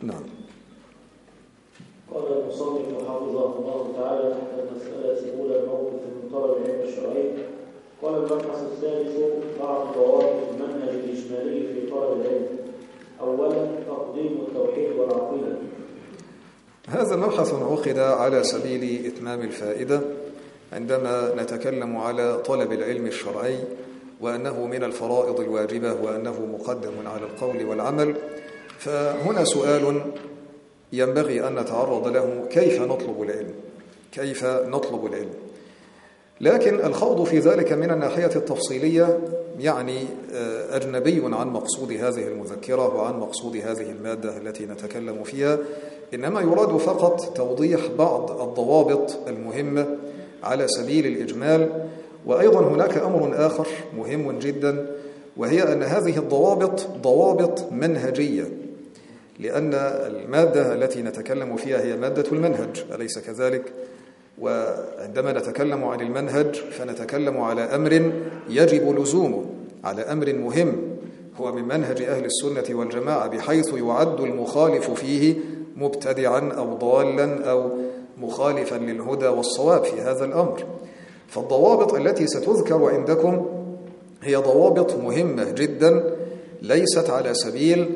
نعم. قال المصنف حفظه الله تعالى تحت المسألة الأولى الموقف من طلب العلم الشرعي. قال المبحث الثالث بعض ضوابط المنهج الإجمالي في طلب العلم. أولا تقديم التوحيد والعقيدة. هذا مبحث عقد على سبيل إتمام الفائدة عندما نتكلم على طلب العلم الشرعي وأنه من الفرائض الواجبة وأنه مقدم على القول والعمل. فهنا سؤال ينبغي أن نتعرض له: كيف نطلب العلم؟ كيف نطلب العلم؟ لكن الخوض في ذلك من الناحية التفصيلية يعني أجنبي عن مقصود هذه المذكرة وعن مقصود هذه المادة التي نتكلم فيها، إنما يراد فقط توضيح بعض الضوابط المهمة على سبيل الإجمال. وأيضا هناك أمر آخر مهم جدا، وهي أن هذه الضوابط ضوابط منهجية، لأن المادة التي نتكلم فيها هي مادة المنهج، أليس كذلك؟ وعندما نتكلم عن المنهج فنتكلم على أمر يجب لزومه، على أمر مهم هو من منهج أهل السنة والجماعة، بحيث يعد المخالف فيه مبتدعا أو ضالا أو مخالفا للهدى والصواب في هذا الأمر. فالضوابط التي ستذكر عندكم هي ضوابط مهمة جدا، ليست على سبيل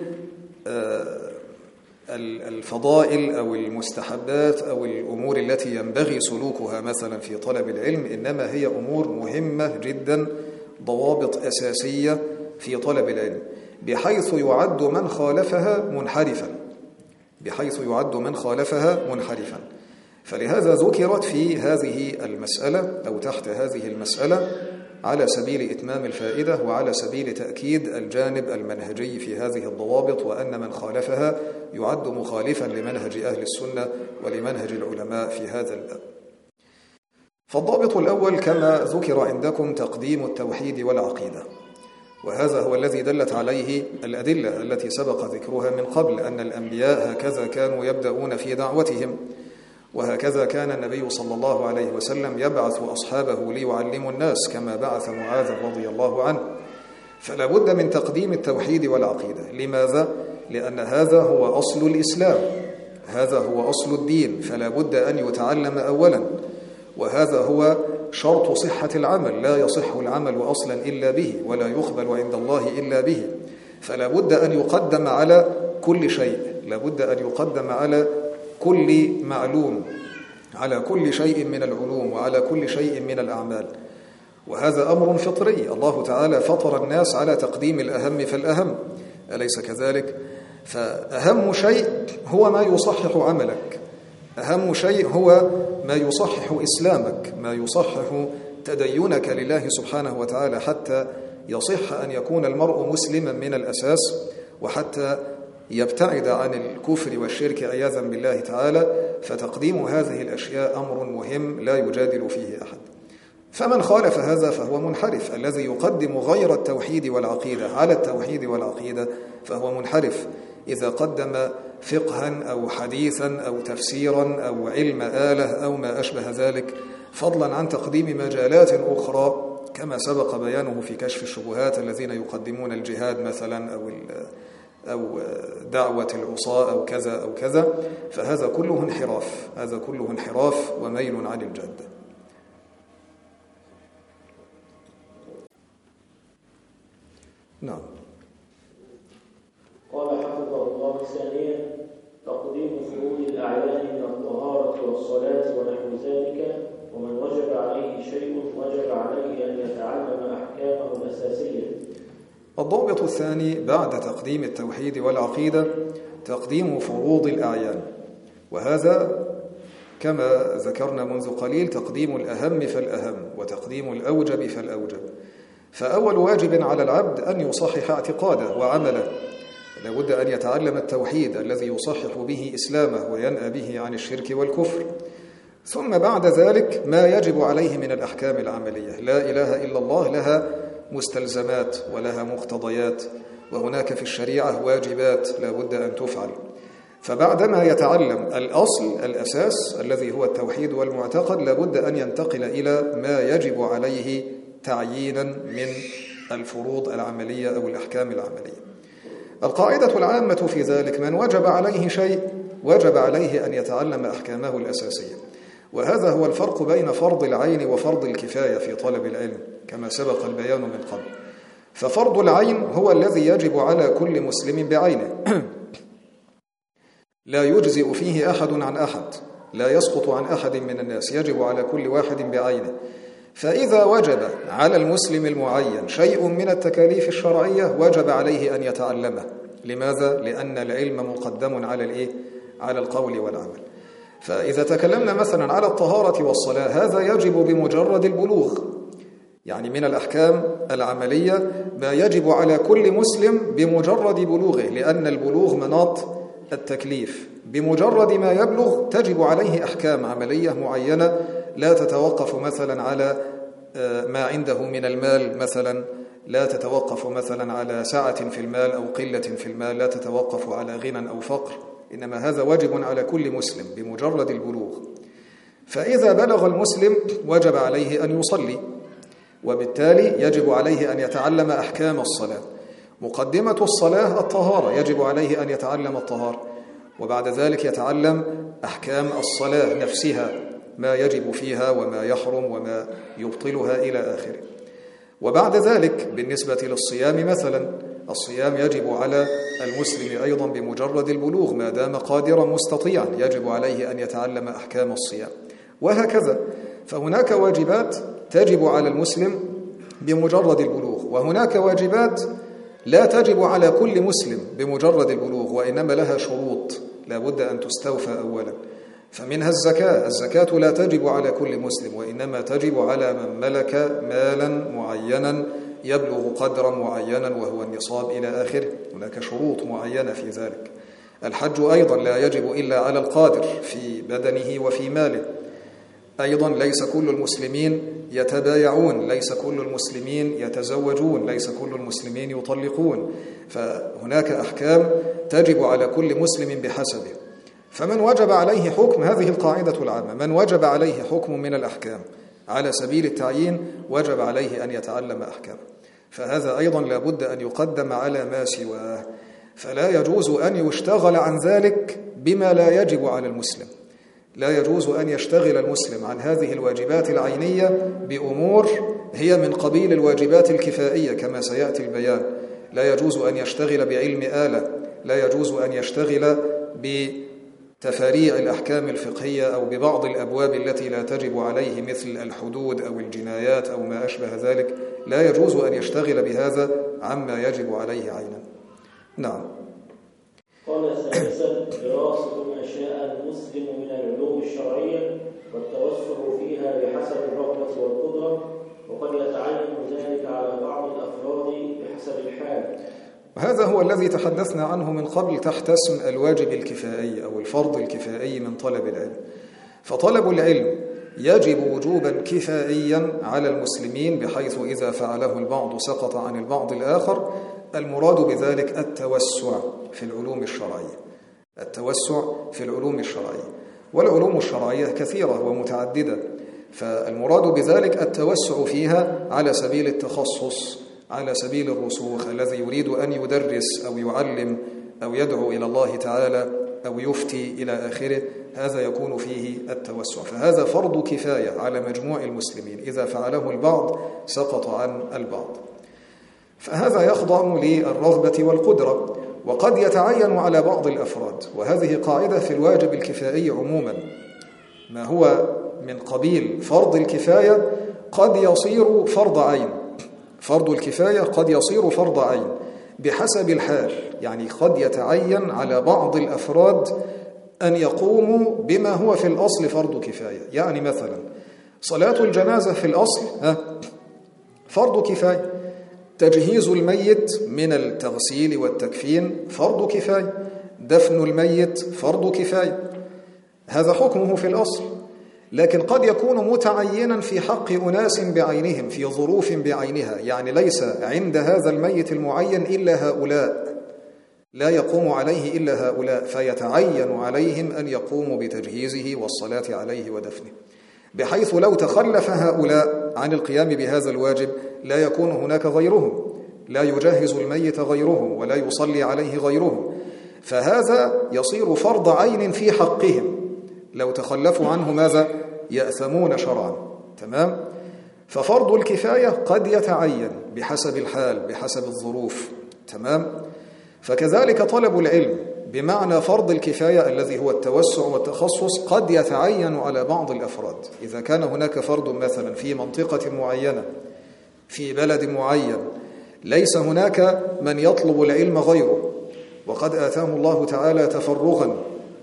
الفضائل أو المستحبات أو الأمور التي ينبغي سلوكها مثلا في طلب العلم، إنما هي أمور مهمة جدا، ضوابط أساسية في طلب العلم، بحيث يعد من خالفها منحرفا، بحيث يعد من خالفها منحرفا. فلهذا ذكرت في هذه المسألة أو تحت هذه المسألة على سبيل إتمام الفائدة وعلى سبيل تأكيد الجانب المنهجي في هذه الضوابط، وأن من خالفها يعد مخالفا لمنهج أهل السنة ولمنهج العلماء في هذا الباب. فالضابط الأول كما ذكر عندكم تقديم التوحيد والعقيدة، وهذا هو الذي دلت عليه الأدلة التي سبق ذكرها من قبل، أن الأنبياء هكذا كانوا يبدأون في دعوتهم، وهكذا كان النبي صلى الله عليه وسلم يبعث أصحابه ليعلموا الناس كما بعث معاذ رضي الله عنه. فلا بد من تقديم التوحيد والعقيدة. لماذا؟ لأن هذا هو أصل الإسلام، هذا هو أصل الدين، فلا بد أن يتعلم أولا، وهذا هو شرط صحة العمل، لا يصح العمل أصلا إلا به، ولا يقبل عند الله إلا به. فلا بد أن يقدم على كل شيء، لا بد أن يقدم على كل معلوم، على كل شيء من العلوم وعلى كل شيء من الأعمال. وهذا أمر فطري، الله تعالى فطر الناس على تقديم الأهم فالأهم، أليس كذلك؟ فأهم شيء هو ما يصحح عملك، أهم شيء هو ما يصحح إسلامك، ما يصحح تدينك لله سبحانه وتعالى، حتى يصح أن يكون المرء مسلما من الأساس، وحتى يبتعد عن الكفر والشرك عياذا بالله تعالى. فتقديم هذه الأشياء أمر مهم لا يجادل فيه أحد. فمن خالف هذا فهو منحرف، الذي يقدم غير التوحيد والعقيدة على التوحيد والعقيدة فهو منحرف. إذا قدم فقها أو حديثا أو تفسيرا أو علم آلة أو ما أشبه ذلك، فضلا عن تقديم مجالات أخرى كما سبق بيانه في كشف الشبهات، الذين يقدمون الجهاد مثلا أو دعوة العصاة أو كذا أو كذا، فهذا كله انحراف، هذا كله انحراف وميل عن الجادة. نعم. قال حفظه الله ثانيا تقديم فروض الأعيان من الطهارة والصلاة ونحو ذلك، ومن وجب عليه شيء وجب عليه أن يتعلم أحكامه الأساسية. الضابط الثاني بعد تقديم التوحيد والعقيدة تقديم فروض الأعيان، وهذا كما ذكرنا منذ قليل تقديم الأهم فالأهم وتقديم الأوجب فالأوجب. فأول واجب على العبد أن يصحح اعتقاده وعمله، لابد أن يتعلم التوحيد الذي يصحح به إسلامه وينأى به عن الشرك والكفر. ثم بعد ذلك ما يجب عليه من الأحكام العملية. لا إله إلا الله لها مستلزمات ولها مقتضيات، وهناك في الشريعة واجبات لا بد أن تفعل. فبعدما يتعلم الأصل الأساس الذي هو التوحيد والمعتقد، لا بد أن ينتقل إلى ما يجب عليه تعيينا من الفروض العملية أو الأحكام العملية. القاعدة العامة في ذلك: من وجب عليه شيء وجب عليه أن يتعلم أحكامه الأساسية. وهذا هو الفرق بين فرض العين وفرض الكفاية في طلب العلم كما سبق البيان من قبل. ففرض العين هو الذي يجب على كل مسلم بعينه، لا يجزئ فيه أحد عن أحد، لا يسقط عن أحد من الناس، يجب على كل واحد بعينه. فإذا وجب على المسلم المعين شيء من التكاليف الشرعية وجب عليه أن يتعلمه. لماذا؟ لأن العلم مقدم على القول والعمل. فإذا تكلمنا مثلا على الطهارة والصلاة، هذا يجب بمجرد البلوغ، يعني من الأحكام العملية ما يجب على كل مسلم بمجرد بلوغه، لأن البلوغ مناط التكليف. بمجرد ما يبلغ تجب عليه أحكام عملية معينة لا تتوقف مثلا على ما عنده من المال، مثلا لا تتوقف مثلا على سعة في المال أو قلة في المال، لا تتوقف على غنى أو فقر، إنما هذا واجب على كل مسلم بمجرد البلوغ. فإذا بلغ المسلم وجب عليه أن يصلي، وبالتالي يجب عليه أن يتعلم أحكام الصلاة. مقدمة الصلاة الطهارة، يجب عليه أن يتعلم الطهارة، وبعد ذلك يتعلم أحكام الصلاة نفسها، ما يجب فيها وما يحرم وما يبطلها إلى آخره. وبعد ذلك بالنسبة للصيام مثلا، الصيام يجب على المسلم أيضا بمجرد البلوغ، ما دام قادرا مستطيعا يجب عليه أن يتعلم أحكام الصيام، وهكذا. فهناك واجبات تجب على المسلم بمجرد البلوغ، وهناك واجبات لا تجب على كل مسلم بمجرد البلوغ، وإنما لها شروط لا بد أن تستوفى أولا. فمنها الزكاة لا تجب على كل مسلم، وإنما تجب على من ملك مالا معينا يبلغ قدرا معينا وهو النصاب إلى آخره، هناك شروط معينة في ذلك. الحج أيضا لا يجب إلا على القادر في بدنه وفي ماله. أيضا ليس كل المسلمين يتبايعون، ليس كل المسلمين يتزوجون، ليس كل المسلمين يطلقون، فهناك أحكام تجب على كل مسلم بحسبه. فمن وجب عليه حكم، هذه القاعدة العامة، من وجب عليه حكم من الأحكام على سبيل التعيين وجب عليه أن يتعلم أحكام، فهذا أيضا لا بد أن يقدم على ما سواه، فلا يجوز أن يشتغل عن ذلك بما لا يجب على المسلم. لا يجوز أن يشتغل المسلم عن هذه الواجبات العينية بأمور هي من قبيل الواجبات الكفائية كما سيأتي البيان. لا يجوز أن يشتغل بعلم آلة، لا يجوز أن يشتغل بتفاريع الأحكام الفقهية أو ببعض الأبواب التي لا تجب عليه مثل الحدود أو الجنايات أو ما أشبه ذلك، لا يجوز أن يشتغل بهذا عما يجب عليه عينا. نعم. قال ثالثا: دراسة ما شاء المسلم من العلوم الشرعية والتوسع فيها بحسب الرغبة والقدرة، وقد يتعين ذلك على بعض الأفراد بحسب الحال. هذا هو الذي تحدثنا عنه من قبل تحت اسم الواجب الكفائي أو الفرض الكفائي من طلب العلم. فطلب العلم يجب وجوبا كفائيا على المسلمين، بحيث إذا فعله البعض سقط عن البعض الآخر. المراد بذلك التوسع في العلوم الشرعية، التوسع في العلوم الشرعية، والعلوم الشرعية كثيرة ومتعددة، فالمراد بذلك التوسع فيها على سبيل التخصص، على سبيل الرسوخ. الذي يريد أن يدرس أو يعلم أو يدعو إلى الله تعالى أو يفتي إلى آخره، هذا يكون فيه التوسع. فهذا فرض كفاية على مجموع المسلمين، إذا فعله البعض سقط عن البعض. فهذا يخضع للرغبة والقدرة، وقد يتعين على بعض الأفراد، وهذه قاعدة في الواجب الكفائي عموما. ما هو من قبيل فرض الكفاية قد يصير فرض عين، فرض الكفاية قد يصير فرض عين بحسب الحال، يعني قد يتعين على بعض الأفراد أن يقوموا بما هو في الأصل فرض كفاية. يعني مثلا صلاة الجنازة في الأصل فرض كفاية، تجهيز الميت من التغسيل والتكفين فرض كفاية، دفن الميت فرض كفاية، هذا حكمه في الأصل. لكن قد يكون متعينا في حق أناس بعينهم في ظروف بعينها، يعني ليس عند هذا الميت المعين إلا هؤلاء، لا يقوم عليه إلا هؤلاء، فيتعين عليهم أن يقوموا بتجهيزه والصلاة عليه ودفنه، بحيث لو تخلف هؤلاء عن القيام بهذا الواجب لا يكون هناك غيرهم، لا يجهز الميت غيرهم ولا يصلي عليه غيرهم، فهذا يصير فرض عين في حقهم، لو تخلفوا عنه ماذا؟ يأثمون شرعا. تمام؟ ففرض الكفاية قد يتعين بحسب الحال بحسب الظروف. تمام؟ فكذلك طلب العلم بمعنى فرض الكفاية الذي هو التوسع والتخصص قد يتعين على بعض الأفراد. إذا كان هناك فرد مثلا في منطقة معينة في بلد معين ليس هناك من يطلب العلم غيره، وقد آتاه الله تعالى تفرغا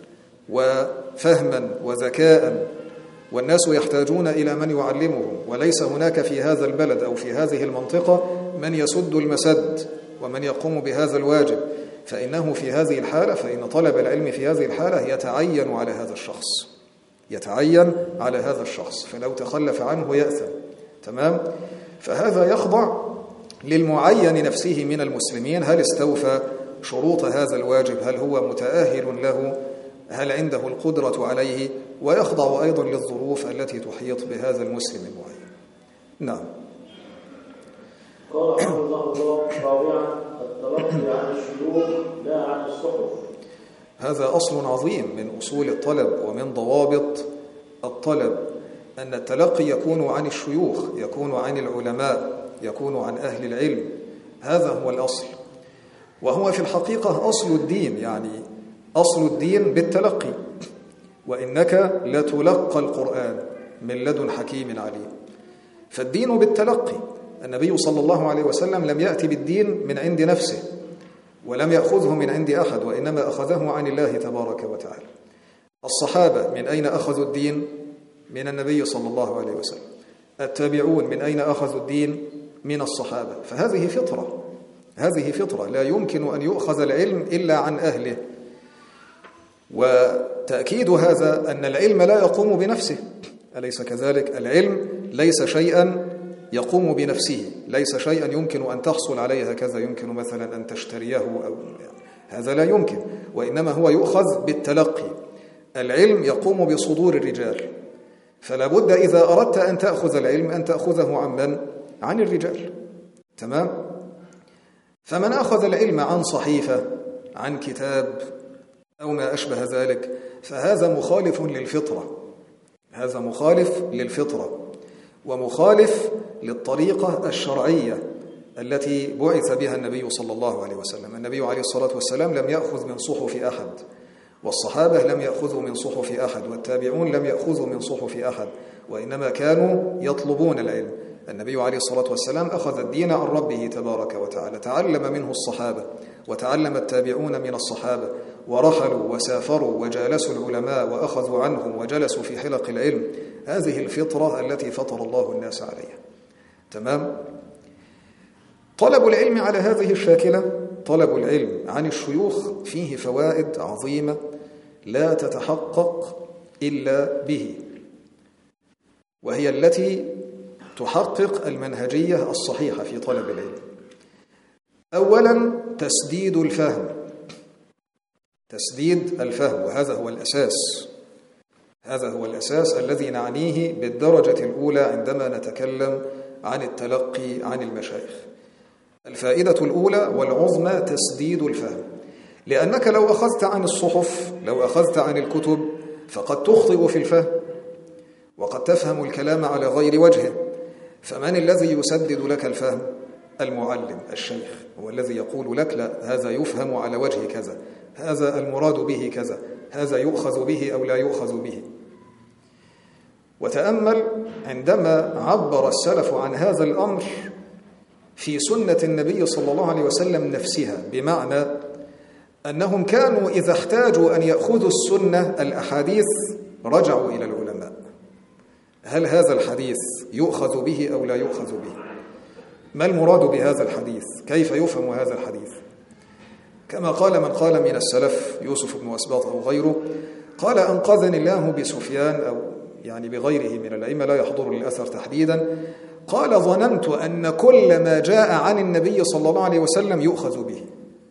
وفهما وذكاء، والناس يحتاجون إلى من يعلمهم، وليس هناك في هذا البلد أو في هذه المنطقة من يسد المسد ومن يقوم بهذا الواجب، فإنه في هذه الحالة فإن طلب العلم في هذه الحالة يتعين على هذا الشخص، يتعين على هذا الشخص، فلو تخلف عنه يأثم. تمام؟ فهذا يخضع للمعين نفسه من المسلمين، هل استوفى شروط هذا الواجب، هل هو متأهل له، هل عنده القدرة عليه، ويخضع أيضا للظروف التي تحيط بهذا المسلم المعين. نعم. قال رحمه الله رابعا التلقي عن الشيوخ لا عن الصحف. هذا أصل عظيم من أصول الطلب ومن ضوابط الطلب، أن التلقي يكون عن الشيوخ، يكون عن العلماء، يكون عن أهل العلم. هذا هو الأصل، وهو في الحقيقة أصل الدين، يعني أصل الدين بالتلقي. وإنك لتلقى القرآن من لدن حكيم عليم، فالدين بالتلقي. النبي صلى الله عليه وسلم لم يأتي بالدين من عند نفسه ولم يأخذه من عند أحد، وإنما أخذه عن الله تبارك وتعالى. الصحابة من أين أخذوا الدين؟ من النبي صلى الله عليه وسلم. التابعون من أين أخذوا الدين؟ من الصحابة. فهذه فطرة، هذه فطرة، لا يمكن أن يؤخذ العلم إلا عن أهله. وتأكيد هذا أن العلم لا يقوم بنفسه، أليس كذلك؟ العلم ليس شيئا يقوم بنفسه، ليس شيئا يمكن أن تحصل عليه هكذا، يمكن مثلا أن تشتريه أو هذا لا يمكن، وإنما هو يؤخذ بالتلقي. العلم يقوم بصدور الرجال، فلا بد إذا أردت أن تأخذ العلم أن تأخذه عن من؟ عن الرجال. تمام؟ فمن أخذ العلم عن صحيفة، عن كتاب أو ما أشبه ذلك، فهذا مخالف للفطرة، هذا مخالف للفطرة ومخالف للطريقة الشرعية التي بعث بها النبي صلى الله عليه وسلم. النبي عليه الصلاة والسلام لم يأخذ من صحف أحد، والصحابة لم يأخذوا من صحف أحد، والتابعون لم يأخذوا من صحف أحد، وإنما كانوا يطلبون العلم. النبي عليه الصلاة والسلام أخذ الدين عن ربه تبارك وتعالى، تعلم منه الصحابة وتعلم التابعون من الصحابة، ورحلوا وسافروا وجالسوا العلماء وأخذوا عنهم وجلسوا في حلق العلم. هذه الفطرة التي فطر الله الناس عليها. تمام؟ طلب العلم على هذه الشاكلة، طلب العلم عن الشيوخ، فيه فوائد عظيمة لا تتحقق إلا به، وهي التي تحقق المنهجية الصحيحة في طلب العلم. أولا تسديد الفهم، تسديد الفهم، وهذا هو الأساس، هذا هو الأساس الذي نعنيه بالدرجة الأولى عندما نتكلم عن التلقي عن المشايخ. الفائدة الأولى والعظمى تسديد الفهم، لأنك لو أخذت عن الصحف، لو أخذت عن الكتب، فقد تخطئ في الفهم وقد تفهم الكلام على غير وجهه. فمن الذي يسدد لك الفهم؟ المعلم، الشيخ، هو الذي يقول لك لا، هذا يفهم على وجه كذا، هذا المراد به كذا، هذا يؤخذ به أو لا يؤخذ به. وتأمل عندما عبر السلف عن هذا الأمر في سنة النبي صلى الله عليه وسلم نفسها، بمعنى أنهم كانوا إذا احتاجوا أن يأخذوا السنة الأحاديث رجعوا إلى العلماء، هل هذا الحديث يؤخذ به أو لا يؤخذ به؟ ما المراد بهذا الحديث؟ كيف يفهم هذا الحديث؟ كما قال من قال من السلف، يوسف بن أسباط أو غيره، قال أنقذني الله بسفيان، أو يعني بغيره من الأئمة، لا يحضر الأثر تحديدا، قال ظننت أن كل ما جاء عن النبي صلى الله عليه وسلم يؤخذ به.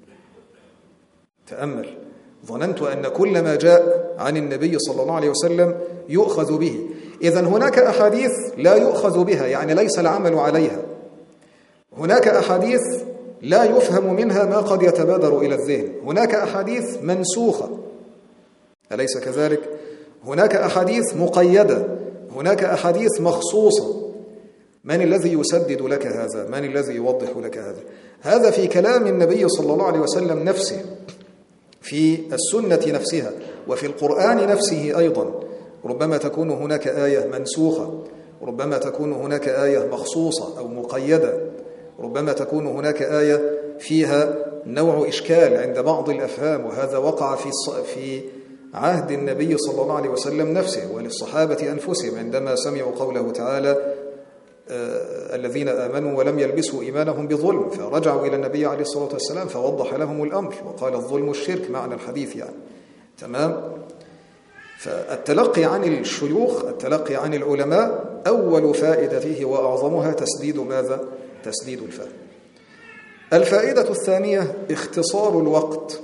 تأمل، ظننت أن كل ما جاء عن النبي صلى الله عليه وسلم يؤخذ به. إذن هناك أحاديث لا يؤخذ بها، يعني ليس العمل عليها. هناك أحاديث لا يفهم منها ما قد يتبادر إلى الذهن. هناك أحاديث منسوخة، أليس كذلك؟ هناك أحاديث مقيدة، هناك أحاديث مخصوصة. من الذي يسدد لك هذا؟ من الذي يوضح لك هذا؟ هذا في كلام النبي صلى الله عليه وسلم نفسه، في السنة نفسها، وفي القرآن نفسه أيضا. ربما تكون هناك آية منسوخة، ربما تكون هناك آية مخصوصة أو مقيدة، ربما تكون هناك آية فيها نوع إشكال عند بعض الأفهام، وهذا وقع في عهد النبي صلى الله عليه وسلم نفسه وللصحابة أنفسهم عندما سمعوا قوله تعالى الذين آمنوا ولم يلبسوا إيمانهم بظلم، فرجعوا إلى النبي عليه الصلاة والسلام فوضح لهم الأمر وقال الظلم الشرك، معنى الحديث يعني. تمام؟ فالتلقي عن الشيوخ، التلقي عن العلماء، أول فائدته وأعظمها تسديد ماذا؟ تسديد الفهم. الفائدة الثانية اختصار الوقت.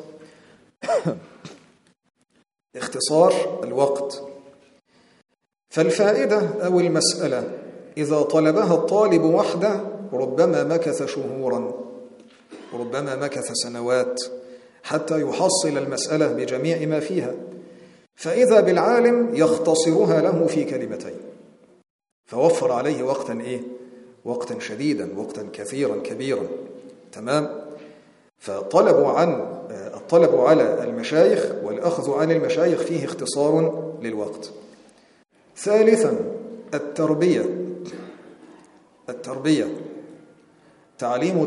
اختصار الوقت. فالفائدة أو المسألة إذا طلبها الطالب وحده ربما مكث شهورا، ربما مكث سنوات حتى يحصل المسألة بجميع ما فيها، فإذا بالعالم يختصرها له في كلمتين، فوفر عليه وقتا وقتا شديدا، وقتا كثيرا كبيرا. تمام؟ الطلب على المشايخ والأخذ عن المشايخ فيه اختصار للوقت. ثالثا التربية، تعليم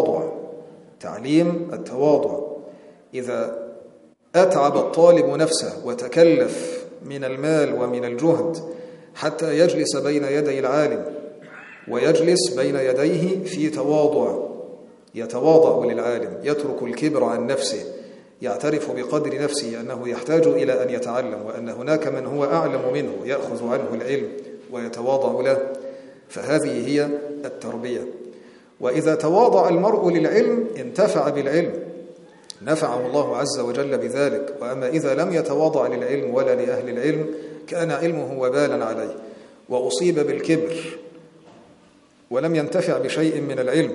التواضع. إذا أتعب الطالب نفسه وتكلف من المال ومن الجهد حتى يجلس بين يدي العالم ويجلس بين يديه في تواضع، يتواضع للعالم، يترك الكبر عن نفسه، يعترف بقدر نفسه أنه يحتاج إلى أن يتعلم وأن هناك من هو أعلم منه يأخذ عنه العلم ويتواضع له، فهذه هي التربية. وإذا تواضع المرء للعلم انتفع بالعلم، نفعه الله عز وجل بذلك. وأما إذا لم يتواضع للعلم ولا لأهل العلم كان علمه وبالا عليه وأصيب بالكبر ولم ينتفع بشيء من العلم،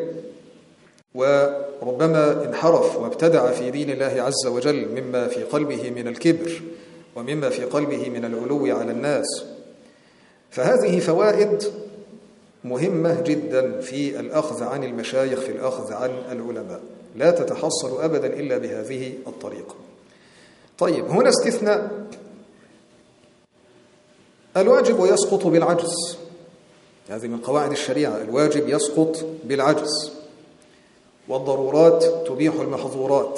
وربما انحرف وابتدع في دين الله عز وجل مما في قلبه من الكبر ومما في قلبه من العلو على الناس. فهذه فوائد مهمة جدا في الأخذ عن المشايخ، في الأخذ عن العلماء، لا تتحصل أبدا إلا بهذه الطريقة. طيب، هنا استثناء: الواجب يسقط بالعجز. هذه من قواعد الشريعة، الواجب يسقط بالعجز، والضرورات تبيح المحظورات.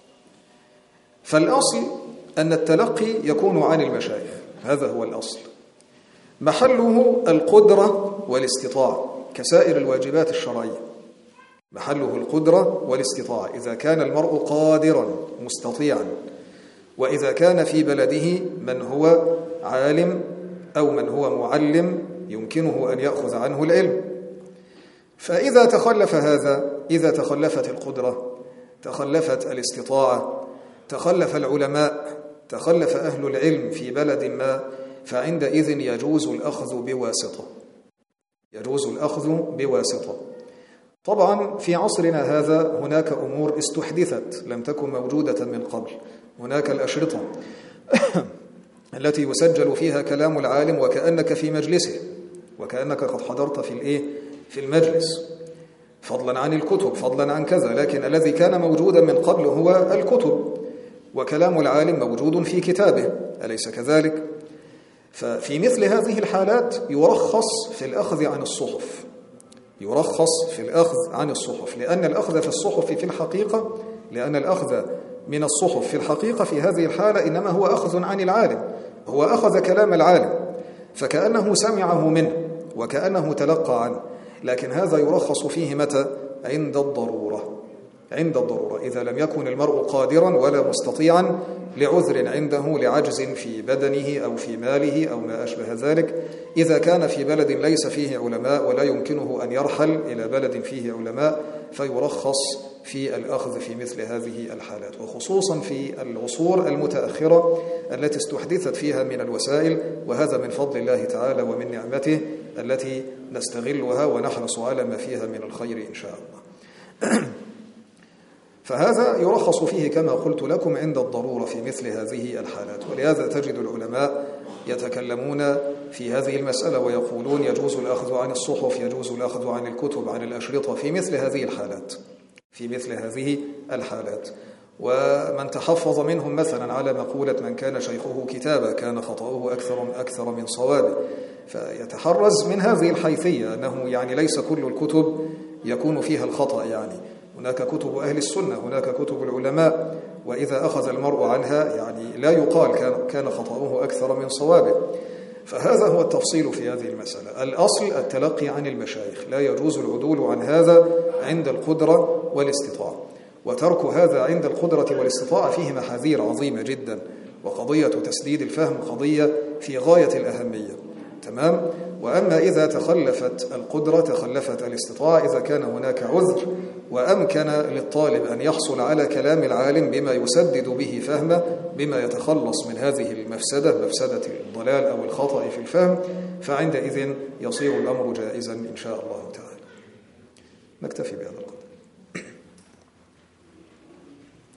فالأصل أن التلقي يكون عن المشايخ، هذا هو الأصل، محله القدرة والاستطاعة كسائر الواجبات الشرعية، محله القدرة والاستطاعة، إذا كان المرء قادرا مستطيعا، وإذا كان في بلده من هو عالم أو من هو معلم يمكنه أن يأخذ عنه العلم. فإذا تخلف هذا، إذا تخلفت القدرة، تخلفت الاستطاعة، تخلف العلماء، تخلف أهل العلم في بلد ما، فعندئذ يجوز الأخذ بواسطة، يجوز الأخذ بواسطة. طبعا في عصرنا هذا هناك أمور استحدثت لم تكن موجودة من قبل. هناك الأشرطة التي يسجل فيها كلام العالم وكأنك في مجلسه، وكأنك قد حضرت في المجلس، فضلا عن الكتب، فضلا عن كذا. لكن الذي كان موجودا من قبل هو الكتب، وكلام العالم موجود في كتابه، أليس كذلك؟ ففي مثل هذه الحالات يرخص في الأخذ عن الصحف، يرخص في الأخذ عن الصحف، لأن الأخذ في الصحف في الحقيقة، لأن الأخذ من الصحف في الحقيقة في هذه الحالة إنما هو أخذ عن العالم، هو أخذ كلام العالم فكأنه سمعه منه وكأنه تلقى عنه. لكن هذا يرخص فيه متى؟ عند الضرورة، عند الضرورة، إذا لم يكن المرء قادرا ولا مستطيعا لعذر عنده، لعجز في بدنه أو في ماله أو ما أشبه ذلك. إذا كان في بلد ليس فيه علماء ولا يمكنه أن يرحل إلى بلد فيه علماء فيرخص في الأخذ في مثل هذه الحالات، وخصوصا في العصور المتأخرة التي استحدثت فيها من الوسائل، وهذا من فضل الله تعالى ومن نعمته التي نستغلها ونحرص على ما فيها من الخير إن شاء الله. فهذا يرخص فيه كما قلت لكم عند الضرورة في مثل هذه الحالات. ولهذا تجد العلماء يتكلمون في هذه المسألة ويقولون يجوز الأخذ عن الصحف، يجوز الأخذ عن الكتب، عن الأشرطة في مثل هذه الحالات. ومن تحفظ منهم مثلا على مقولة من كان شيخه كتابا كان خطأه أكثر من صوابه، فيتحرز من هذه الحيثية أنه يعني ليس كل الكتب يكون فيها الخطأ، يعني هناك كتب أهل السنة، هناك كتب العلماء، وإذا أخذ المرء عنها يعني لا يقال كان خطأه أكثر من صوابه. فهذا هو التفصيل في هذه المسألة. الأصل التلقي عن المشايخ، لا يجوز العدول عن هذا عند القدرة والاستطاعة، وترك هذا عند القدرة والاستطاعة فيه محاذير عظيمة جدا، وقضية تسديد الفهم قضية في غاية الأهمية. تمام؟ وأما إذا تخلفت القدرة تخلفت الاستطاعة، إذا كان هناك عذر وأمكن للطالب أن يحصل على كلام العالم بما يسدد به فهمه، بما يتخلص من هذه المفسدة، مفسدة الضلال أو الخطأ في الفهم، فعندئذ يصير الأمر جائزا إن شاء الله تعالى. نكتفي بهذا القدر.